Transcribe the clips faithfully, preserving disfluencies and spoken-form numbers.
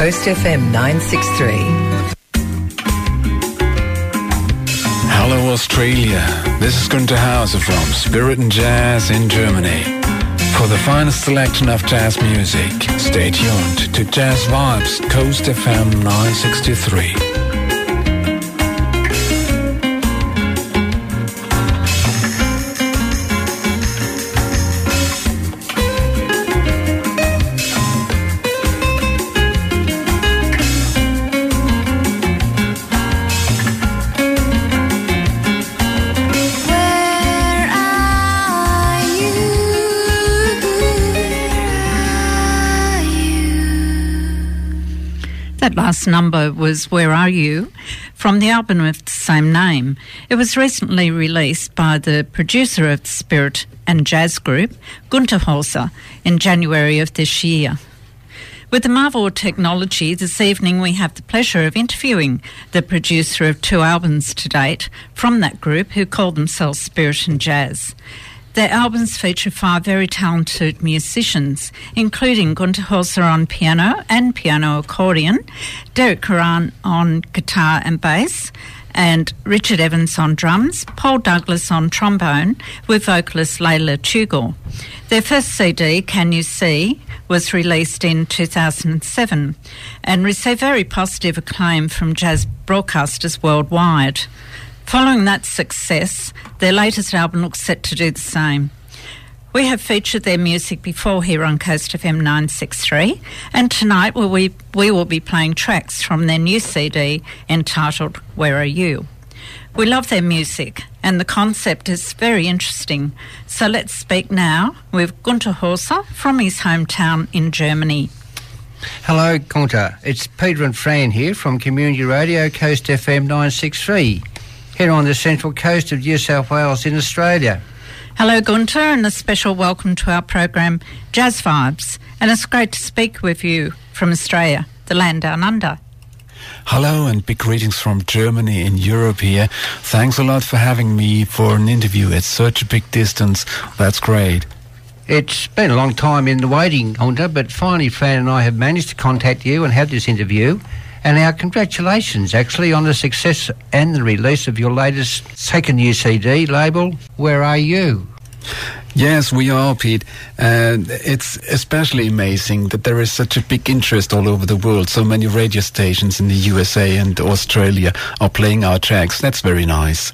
Coast F M nine sixty-three. Hello Australia, this is Günther Hauser from Spirit and Jazz in Germany. For the finest selection of jazz music, stay tuned to Jazz Vibes, Coast F M nine sixty-three. That last number was Where Are You? From the album of the same name. It was recently released by the producer of the Spirit and Jazz group, Günther Hauser, in January of this year. With the marvel of technology, this evening we have the pleasure of interviewing the producer of two albums to date from that group who call themselves Spirit and Jazz. Their albums feature five very talented musicians, including Günther Hauser on piano and piano accordion, Derek Curran on guitar and bass, and Richard Evans on drums, Paul Douglas on trombone, with vocalist Layla Tugel. Their first C D, Can You See, was released in two thousand seven and received very positive acclaim from jazz broadcasters worldwide. Following that success, their latest album looks set to do the same. We have featured their music before here on Coast F M nine sixty-three, and tonight we, we will be playing tracks from their new C D entitled Where Are You? We love their music, and the concept is very interesting. So let's speak now with Günther Hauser from his hometown in Germany. Hello, Günther. It's Peter and Fran here from Community Radio Coast F M nine sixty-three. Here on the central coast of New South Wales in Australia. Hello, Günther, and a special welcome to our program, Jazz Vibes. And it's great to speak with you from Australia, the land down under. Hello, and big greetings from Germany in Europe here. Thanks a lot for having me for an interview. It's such a big distance. That's great. It's been a long time in the waiting, Günther, but finally Fran and I have managed to contact you and have this interview. And our congratulations, actually, on the success and the release of your latest second new C D label, Where Are You? Yes, we are, Pete. And it's especially amazing that there is such a big interest all over the world. So many radio stations in the U S A and Australia are playing our tracks. That's very nice.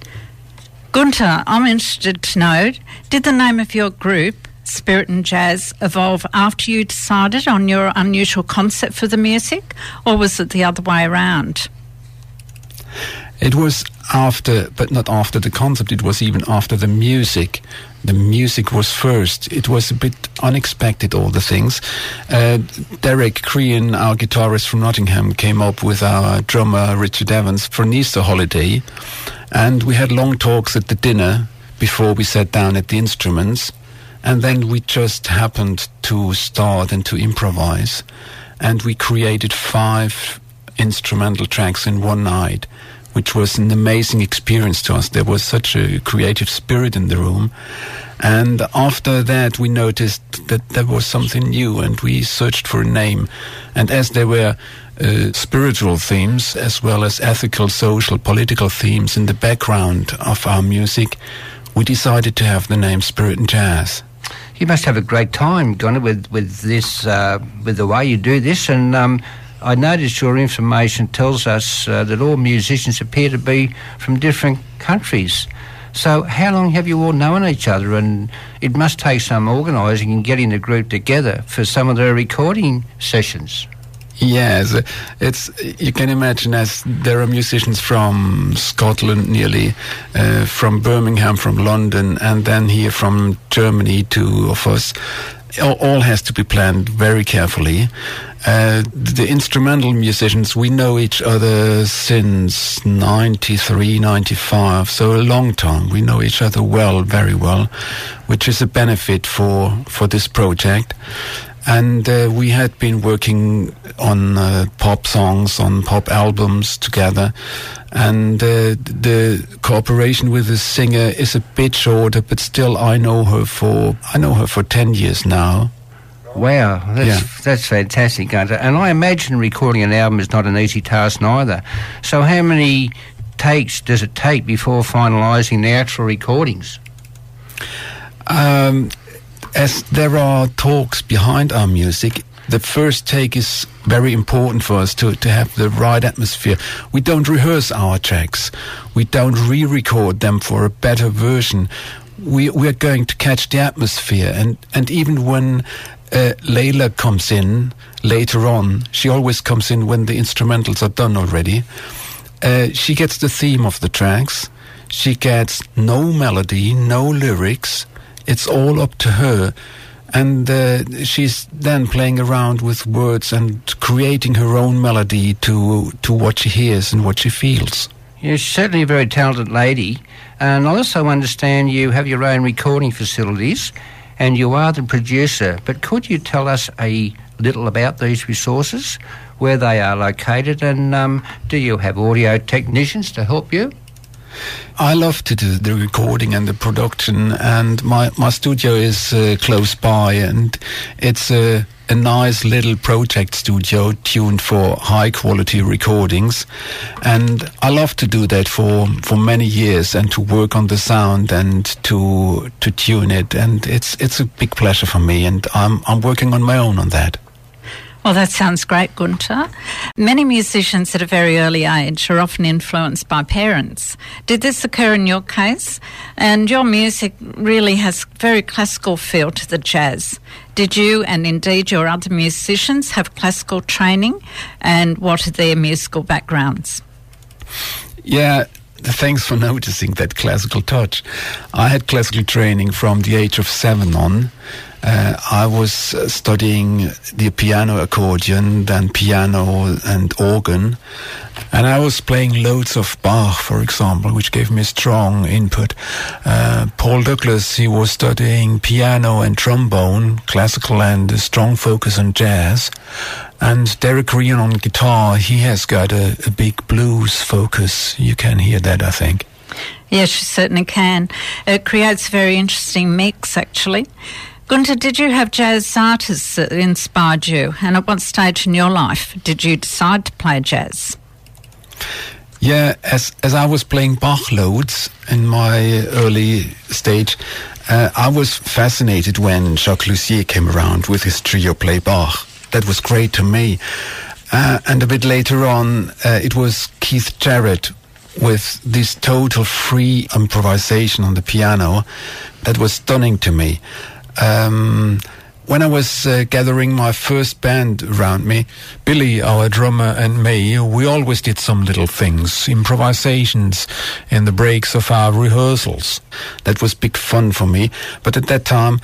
Günther, I'm interested to know, did the name of your group, Spirit and Jazz, evolve after you decided on your unusual concept for the music, or was it the other way around? It was after, but not after the concept, it was even after the music. The music was first. It was a bit unexpected, all the things. Uh, Derek Crean, our guitarist from Nottingham, came up with our drummer Richard Evans for an Easter holiday, and we had long talks at the dinner before we sat down at the instruments. And then we just happened to start and to improvise. And we created five instrumental tracks in one night, which was an amazing experience to us. There was such a creative spirit in the room. And after that, we noticed that there was something new, and we searched for a name. And as there were uh, spiritual themes, as well as ethical, social, political themes in the background of our music, we decided to have the name Spirit and Jazz. You must have a great time, Günther, with with this, uh, with the way you do this. And um, I noticed your information tells us uh, that all musicians appear to be from different countries. So how long have you all known each other? And it must take some organising and getting the group together for some of the recording sessions. Yes, it's, you can imagine, as there are musicians from Scotland nearly, uh, from Birmingham, from London, and then here from Germany, two of us. All, all has to be planned very carefully. Uh, the instrumental musicians, we know each other since ninety-three, ninety-five, so a long time. We know each other well, very well, which is a benefit for, for this project. And uh, we had been working on uh, pop songs, on pop albums together. And uh, the cooperation with the singer is a bit shorter, but still I know her for I know her for ten years now. Wow, that's, Yeah. that's fantastic, Gunter. And I imagine recording an album is not an easy task neither. So how many takes does it take before finalising the actual recordings? Um, as there are talks behind our music, the first take is very important for us to, to have the right atmosphere. We don't rehearse our tracks. We don't re-record them for a better version. We, we're going to catch the atmosphere. And, and even when uh, Layla comes in later on, she always comes in when the instrumentals are done already. Uh, she gets the theme of the tracks. She gets no melody, no lyrics. It's all up to her. And uh, she's then playing around with words and creating her own melody to to what she hears and what she feels. You're certainly a very talented lady. And I also understand you have your own recording facilities and you are the producer. But could you tell us a little about these resources, where they are located, and um, do you have audio technicians to help you? I love to do the recording and the production, and my, my studio is uh, close by, and it's a, a nice little project studio tuned for high quality recordings. And I love to do that for, for many years and to work on the sound and to to tune it. And it's it's a big pleasure for me, and I'm I'm working on my own on that. Well, that sounds great, Gunter. Many musicians at a very early age are often influenced by parents. Did this occur in your case? And your music really has very classical feel to the jazz. Did you, and indeed your other musicians, have classical training? And what are their musical backgrounds? Yeah, thanks for noticing that classical touch. I had classical training from the age of seven on. Uh, I was uh, studying the piano accordion, then piano and organ, and I was playing loads of Bach, for example, which gave me strong input. Uh, Paul Douglas, he was studying piano and trombone, classical, and a strong focus on jazz. And Derek Ryan on guitar, he has got a, a big blues focus. You can hear that, I think. Yes, you certainly can. It creates a very interesting mix, actually. Gunter, did you have jazz artists that inspired you? And at what stage in your life did you decide to play jazz? Yeah, as as I was playing Bach loads in my early stage, uh, I was fascinated when Jacques Lussier came around with his trio play Bach. That was great to me. Uh, and a bit later on, uh, it was Keith Jarrett with this total free improvisation on the piano. That was stunning to me. Um, when I was uh, gathering my first band around me, Billy, our drummer, and me, we always did some little things, improvisations in the breaks of our rehearsals. That was big fun for me. But at that time,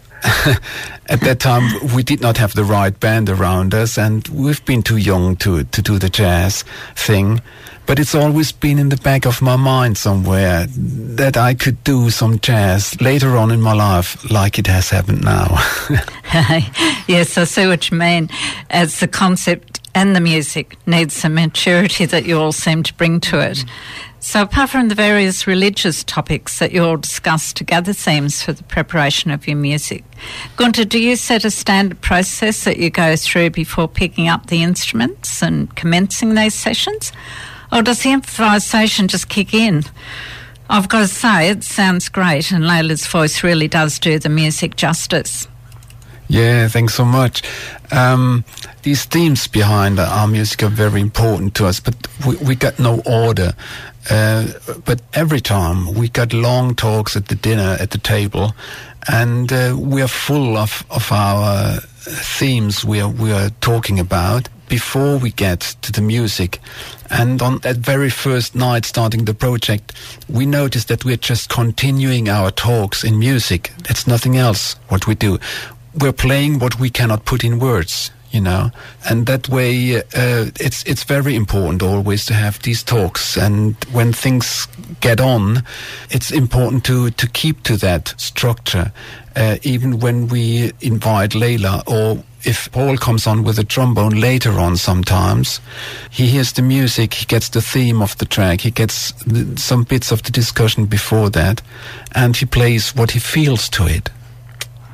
at that time, we did not have the right band around us, and we've been too young to, to do the jazz thing. But it's always been in the back of my mind somewhere that I could do some jazz later on in my life, like it has happened now. Yes, I see what you mean. As the concept and the music needs some maturity that you all seem to bring to it. So apart from the various religious topics that you all discuss to gather themes for the preparation of your music, Gunter, do you set a standard process that you go through before picking up the instruments and commencing these sessions? Or does the improvisation just kick in? I've got to say, it sounds great, and Layla's voice really does do the music justice. Yeah, thanks so much. Um, these themes behind our music are very important to us, but we, we got no order. Uh, but every time we got long talks at the dinner, at the table, and uh, we are full of, of our themes we are, we are talking about before we get to the music. And on that very first night starting the project, we noticed that we're just continuing our talks in music. It's nothing else what we do. We're playing what we cannot put in words, you know. And that way, uh, it's it's very important always to have these talks. And when things get on, it's important to, to keep to that structure. Uh, even when we invite Layla, or if Paul comes on with a trombone later on sometimes, he hears the music, he gets the theme of the track, he gets the, some bits of the discussion before that, and he plays what he feels to it.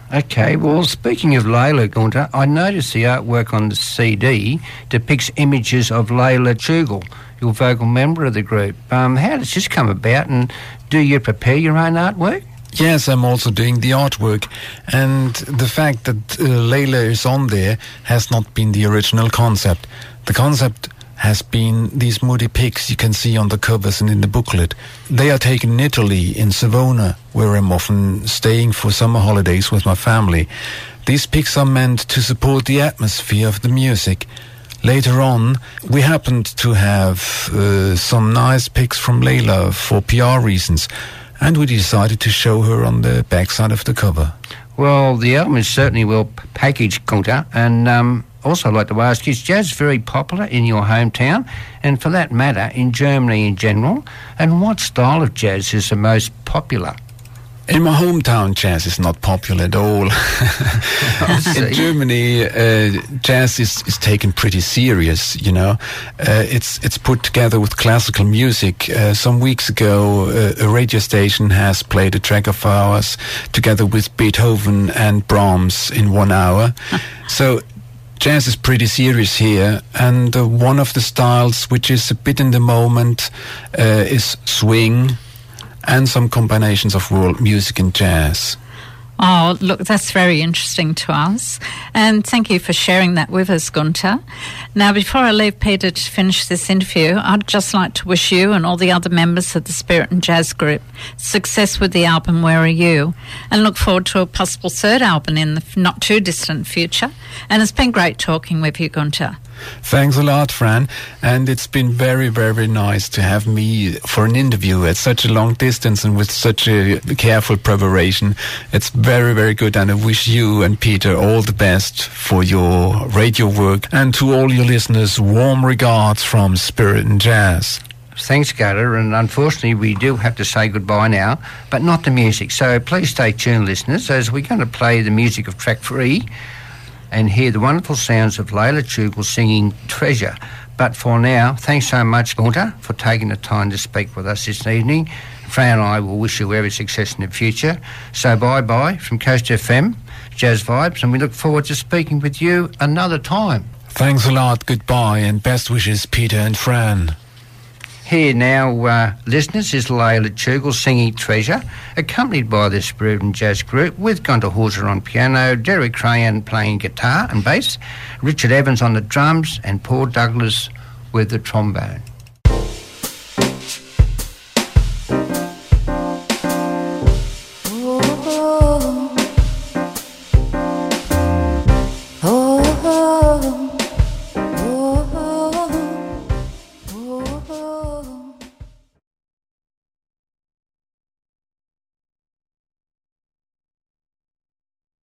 Okay, well, speaking of Layla, Gunter, I noticed the artwork on the C D depicts images of Layla Chugel, your vocal member of the group. Um, how does this come about, and do you prepare your own artwork? Yes, I'm also doing the artwork, and the fact that uh, Layla is on there has not been the original concept. The concept has been these moody pics you can see on the covers and in the booklet. They are taken in Italy, in Savona, where I'm often staying for summer holidays with my family. These pics are meant to support the atmosphere of the music. Later on, we happened to have uh, some nice pics from Layla for P R reasons, and we decided to show her on the backside of the cover. Well, the album is certainly well p- packaged, Gunter, and um, also I'd like to ask, is jazz very popular in your hometown, and for that matter, in Germany in general? And what style of jazz is the most popular? In my hometown, jazz is not popular at all. In Germany, uh, jazz is, is taken pretty serious, you know. Uh, it's it's put together with classical music. Uh, some weeks ago, uh, a radio station has played a track of ours together with Beethoven and Brahms in one hour. So jazz is pretty serious here, and uh, one of the styles which is a bit in the moment uh, is swing, and some combinations of world music and jazz. Oh, look, that's very interesting to us. And thank you for sharing that with us, Gunter. Now, before I leave Peter to finish this interview, I'd just like to wish you and all the other members of the Spirit and Jazz Group success with the album Where Are You? And look forward to a possible third album in the not too distant future. And it's been great talking with you, Gunter. Thanks a lot, Fran. And it's been very, very nice to have me for an interview at such a long distance and with such a careful preparation. It's very, very good, and I wish you and Peter all the best for your radio work. And to all your listeners, warm regards from Spirit and Jazz. Thanks, Gunter, and unfortunately we do have to say goodbye now, but not the music. So please stay tuned, listeners, as we're going to play the music of track three and hear the wonderful sounds of Layla Chugel singing Treasure. But for now, thanks so much, Gunter, for taking the time to speak with us this evening. Fran and I will wish you every success in the future. So bye-bye from Coast F M, Jazz Vibes, and we look forward to speaking with you another time. Thanks a lot, goodbye, and best wishes, Peter and Fran. Here now, uh, listeners, is Layla Chugel singing Treasure, accompanied by the Spirit and Jazz Group, with Gunter Hauser on piano, Derek Crayon playing guitar and bass, Richard Evans on the drums, and Paul Douglas with the trombone.